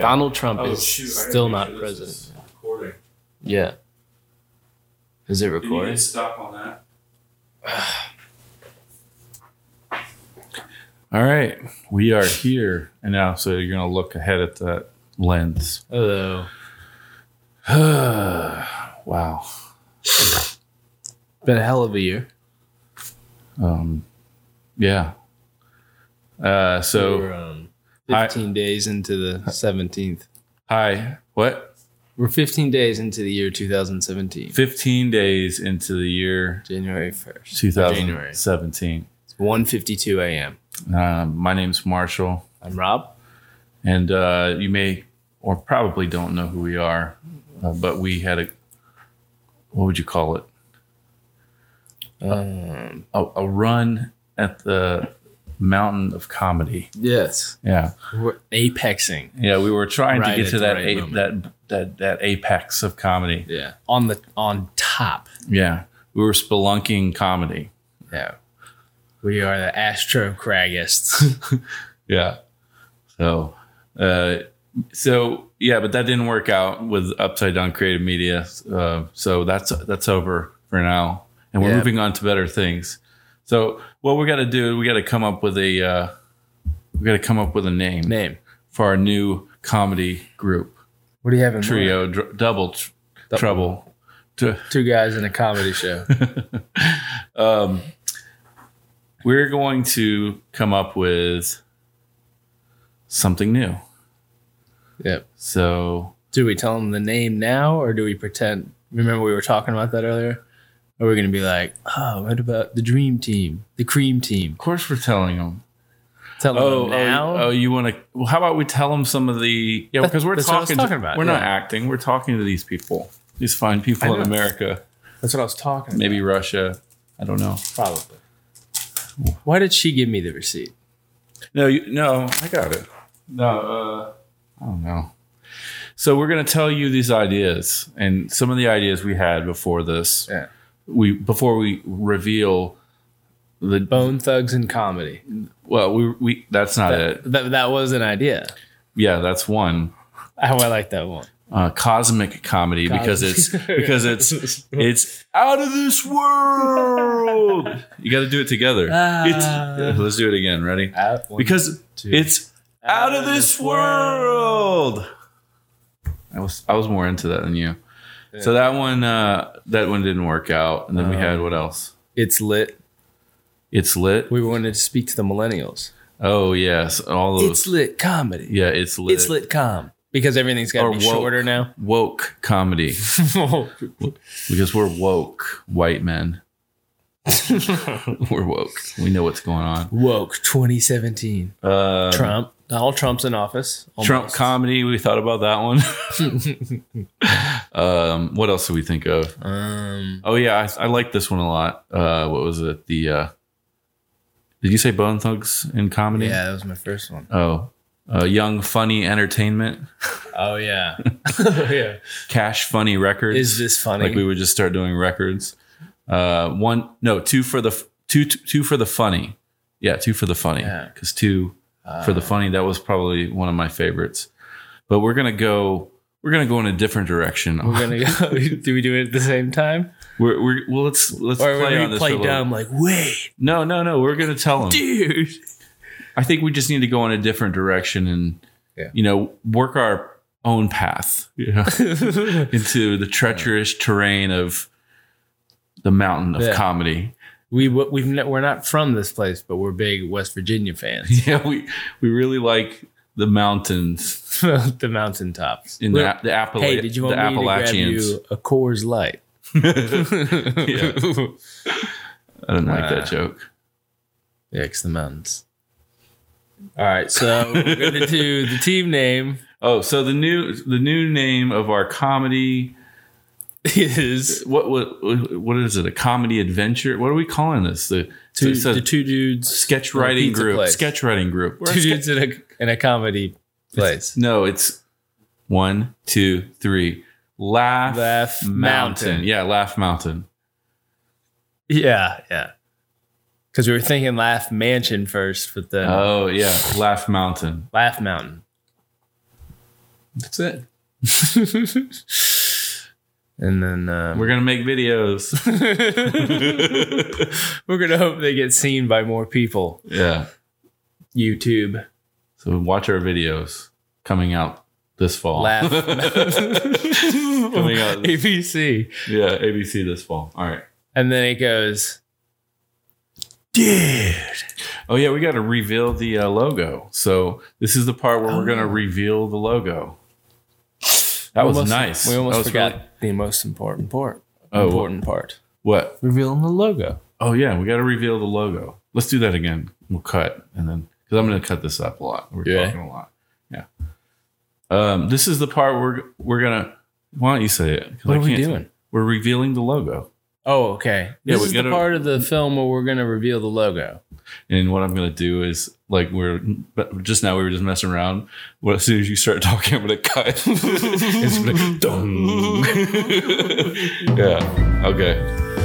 Donald Trump is still not president. Recording. Yeah. Is it Can you recording? hit stop on that? All right, we are here and now. So you're gonna look ahead at that lens. Hello. Wow. Been a hell of a year. Yeah. So We're 15 days into the 17th. hi. What? We're 15 days into the year 2017. 15 days into the year January 1st. 2017. It's 1:52 a.m. My name's Marshall, I'm Rob. and you may or probably don't know who we are, but we had what would you call it? A run at the mountain of comedy. Yes. Yeah. We're apexing. Yeah, we were trying Right to get at to the that right moment. that apex of comedy. Yeah. On top. Yeah, we were spelunking comedy. Yeah. We are the Astro Craggists. Yeah. So yeah, but that didn't work out with Upside Down Creative Media. So that's over for now, and we're Yeah. moving on to better things. So what we got to do, we got to come up with a name for our new comedy group What do you have in trio, double trouble. Two guys in a comedy show. We're going to come up with something new. Yep. So Do we tell them the name now, or do we pretend? Remember we were talking about that earlier? Or we're going to be like, oh, what about the dream team, the cream team? of course we're telling them. Tell them now. Oh, you want to? Well, how about we tell them some of the? Yeah, because we're that's what I was talking. talking about, We're not yeah. acting. We're talking to these people. These fine I people in know. America. That's what I was talking Maybe Russia. I don't know. about. Probably. Why did she give me the receipt? No, no, I got it. No, I don't know. So we're going to tell you these ideas and some of the ideas we had before this. Yeah. Before we reveal the Bone Thugs and Comedy. well, we that's not it. That was an idea. Yeah, that's one. How I like that one. Cosmic comedy because it's out of this world. You got to do it together. Let's do it again. Ready? Because it's out of this world. I was more into that than you. Yeah. So that one didn't work out, and then we had what else? It's lit. It's lit. We wanted to speak to the millennials. Oh yes, all those. It's lit comedy. Yeah, it's lit. It's lit com. Because everything's got to be shorter now. Woke comedy. Because we're woke white men. We're woke. We know what's going on. Woke 2017. Trump. Donald Trump's in office. Almost. Trump comedy. We thought about that one. What else do we think of? Oh yeah, I like this one a lot. What was it? Did you say Bone Thugs in comedy? Yeah, that was my first one. Oh. Young Funny Entertainment. Oh yeah. Yeah. Cash Funny Records. Is this funny? Like we would just start doing records. Two for the funny. Yeah, two for the funny. Yeah. Because two for the funny, that was probably one of my favorites. But we're gonna go in a different direction. We're gonna go. Do we do it at the same time? Let's play on this. Play dumb. Like wait. No. We're gonna tell them, Dude. I think we just need to go in a different direction and work our own path into the treacherous terrain of the mountain of comedy. We're not from this place, but we're big West Virginia fans. Yeah, we really like the mountains, the mountaintops. in the Appalachians. Hey, did you want me to grab you a Coors Light? Yeah. I don't like that joke. Yeah, it's the mountains. All right, so we're gonna do the team name. Oh, so the new name of our comedy is what is it? A comedy adventure? What are we calling this? The two dudes sketch writing group. place. Sketch writing group. Two dudes in a comedy place. It's 1, 2, 3. Laugh Mountain. Yeah, Laugh Mountain. Yeah. Because we were thinking Laugh Mansion first, but then oh yeah, Laugh Mountain. Laugh Mountain. That's it. And then we're gonna make videos. We're gonna hope they get seen by more people. Yeah. YouTube. So watch our videos coming out this fall. Laugh. Coming out. ABC. Yeah, ABC this fall. All right. And then it goes, dude. Oh yeah, we got to reveal the logo. So this is the part where we're gonna reveal the logo. That was nice. We almost forgot really... the most important part. Important part. What? Revealing the logo. Oh yeah, we got to reveal the logo. Let's do that again. We'll cut and then because I'm going to cut this up a lot. We're talking a lot. Yeah. This is the part we're gonna. Why don't you say it? What are we doing? We're revealing the logo. Oh, okay. This is the part of the film where we're going to reveal the logo. And what I'm going to do is, like, we were just messing around. Well, as soon as you start talking, I'm going to cut. It's like, dong. Yeah. Okay.